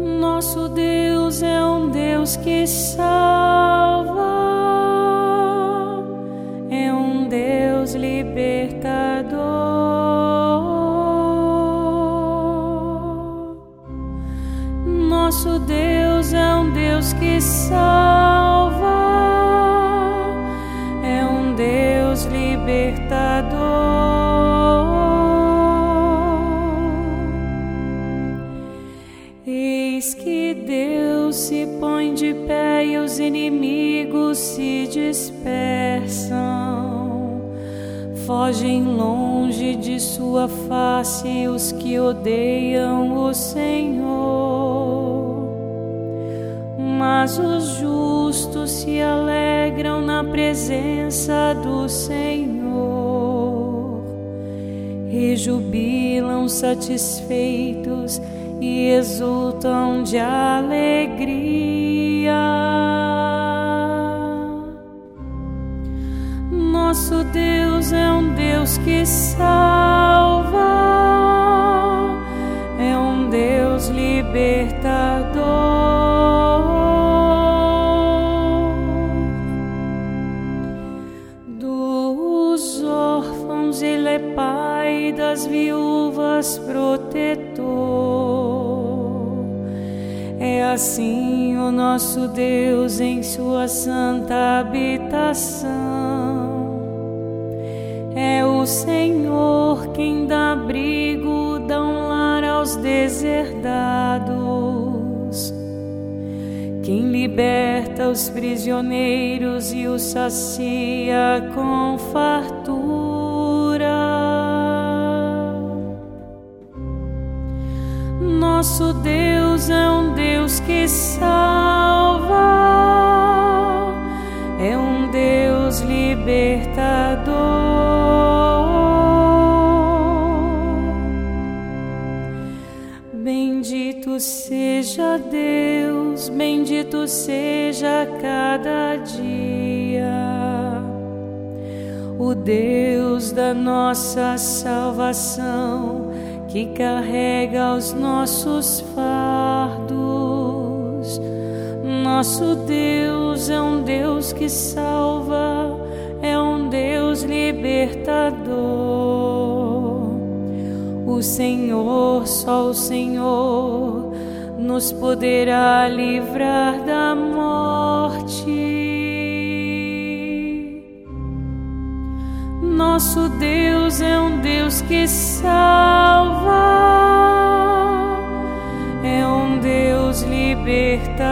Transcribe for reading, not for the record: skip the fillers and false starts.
Nosso Deus é um Deus que salva, é um Deus libertador. Nosso Deus é um Deus que salva, é um Deus libertador. Eis que Deus se põe de pé e os inimigos se dispersam. Fogem longe de sua face os que odeiam o Senhor. Mas os justos se alegram na presença do Senhor, rejubilam satisfeitos e exultam de alegria. Nosso Deus é um Deus que salva, é um Deus libertador. Dos órfãos Ele é pai, das viúvas protetor. É assim o nosso Deus em sua santa habitação. É o Senhor quem dá abrigo, dá um lar aos deserdados, quem liberta os prisioneiros e os sacia com fartura. Nosso Deus é um Deus que salva, é um Deus libertador. Bendito seja Deus, bendito seja cada dia, o Deus da nossa salvação, que carrega os nossos fardos. Nosso Deus é um Deus que salva, é um Deus libertador. O Senhor, só o Senhor, nos poderá livrar da morte. Nosso Deus é um Deus que salva, é um Deus libertador.